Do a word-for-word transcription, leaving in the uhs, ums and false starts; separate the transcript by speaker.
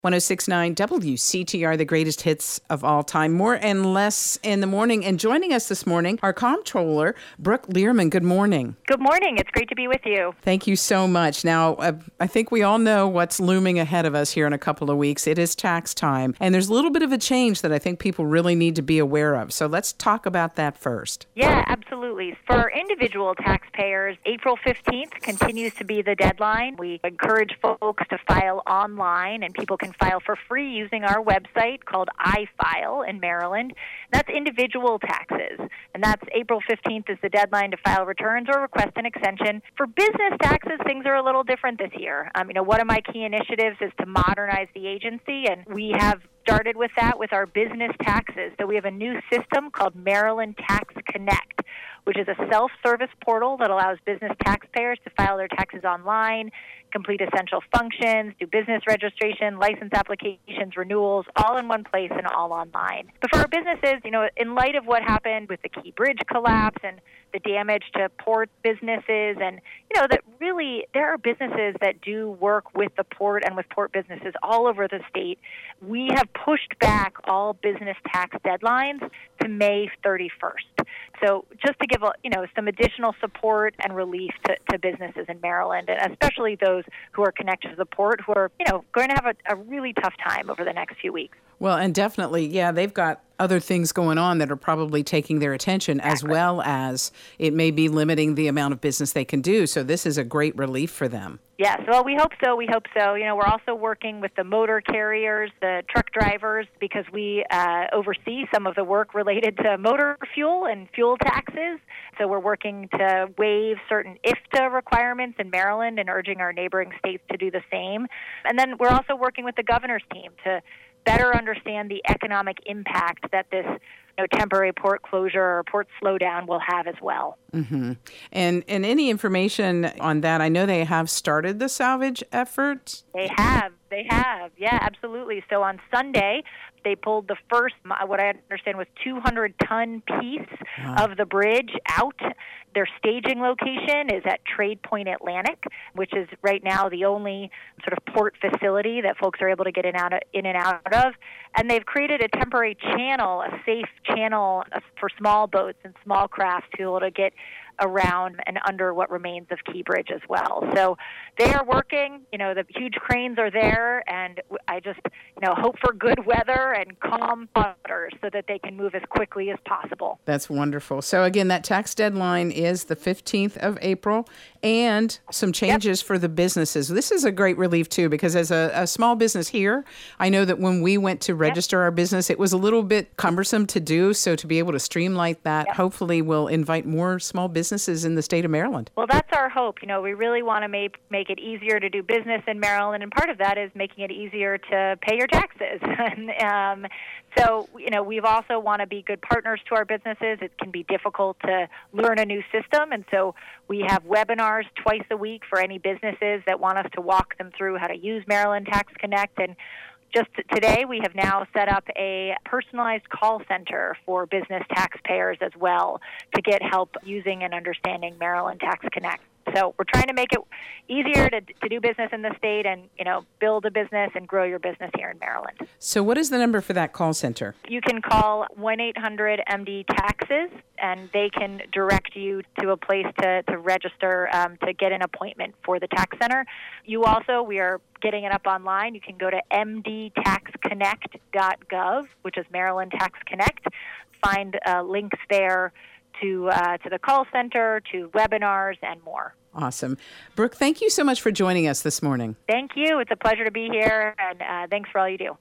Speaker 1: one oh six point nine W C T R, the greatest hits of all time. More and less in the morning. And joining us this morning, our comptroller, Brooke Learman. Good morning.
Speaker 2: Good morning. It's great to be with you.
Speaker 1: Thank you so much. Now, uh, I think we all know what's looming ahead of us here in a couple of weeks. It is tax time. And there's a little bit of a change that I think people really need to be aware of. So let's talk about that first.
Speaker 2: Yeah, absolutely. For individual taxpayers, April fifteenth continues to be the deadline. We encourage folks to file online, and people can file for free using our website called iFile in Maryland. That's individual taxes, and that's April fifteenth is the deadline to file returns or request an extension. For business taxes, things are a little different this year. Um, you know, one of my key initiatives is to modernize the agency, and we have started with that with our business taxes. So we have a new system called Maryland Tax Connect, which is a self-service portal that allows business taxpayers to file their taxes online, complete essential functions, do business registration, license applications, renewals, all in one place and all online. But for our businesses, you know, in light of what happened with the Key Bridge collapse and the damage to port businesses, and, you know, that really there are businesses that do work with the port and with port businesses all over the state. We have pushed back all business tax deadlines to May thirty-first. So just to give, you know, some additional support and relief to, to businesses in Maryland, and especially those who are connected to the port, who are, you know, going to have a, a really tough time over the next few weeks.
Speaker 1: Well, and definitely, yeah, they've got other things going on that are probably taking their attention, exactly, as well as it may be limiting the amount of business they can do. So this is a great relief for them.
Speaker 2: Yes, well, we hope so. We hope so. You know, we're also working with the motor carriers, the truck drivers, because we uh, oversee some of the work related to motor fuel and fuel taxes. So we're working to waive certain I F T A requirements in Maryland and urging our neighboring states to do the same. And then we're also working with the governor's team to better understand the economic impact that this, you know, temporary port closure or port slowdown will have as well.
Speaker 1: Mm-hmm. And and any information on that? I know they have started the salvage effort.
Speaker 2: They have. They have. Yeah, absolutely. So on Sunday, they pulled the first, what I understand was two hundred ton piece wow. of the bridge out. Their staging location is at Trade Point Atlantic, which is right now the only sort of port facility that folks are able to get in, out of, in and out of. And they've created a temporary channel, a safe channel for small boats and small crafts to be able to get around and under what remains of Key Bridge as well. So they are working, you know, the huge cranes are there, and I just, you know, hope for good weather and calm waters so that they can move as quickly as possible.
Speaker 1: That's wonderful. So again, that tax deadline is the fifteenth of April, and some changes yep. for the businesses. This is a great relief too, because as a, a small business here, I know that when we went to register yep. our business, it was a little bit cumbersome to do. So to be able to streamline that, yep. hopefully will invite more small businesses in the state of Maryland.
Speaker 2: Well, that's our hope. You know, we really want to make make it easier to do business in Maryland, and part of that is making it easier to pay your taxes. and, um, so, you know, we've also want to be good partners to our businesses. It can be difficult to learn a new system, and so we have webinars twice a week for any businesses that want us to walk them through how to use Maryland Tax Connect. And just today, we have now set up a personalized call center for business taxpayers as well to get help using and understanding Maryland Tax Connect. So we're trying to make it easier to, to do business in the state and, you know, build a business and grow your business here in Maryland.
Speaker 1: So what is the number for that call center?
Speaker 2: You can call one eight hundred M D taxes, and they can direct you to a place to, to register um, to get an appointment for the tax center. You also, we are getting it up online. You can go to m d tax connect dot gov, which is Maryland Tax Connect. Find uh, links there to uh, to the call center, to webinars, and more.
Speaker 1: Awesome. Brooke, thank you so much for joining us this morning.
Speaker 2: Thank you. It's a pleasure to be here, and uh, thanks for all you do.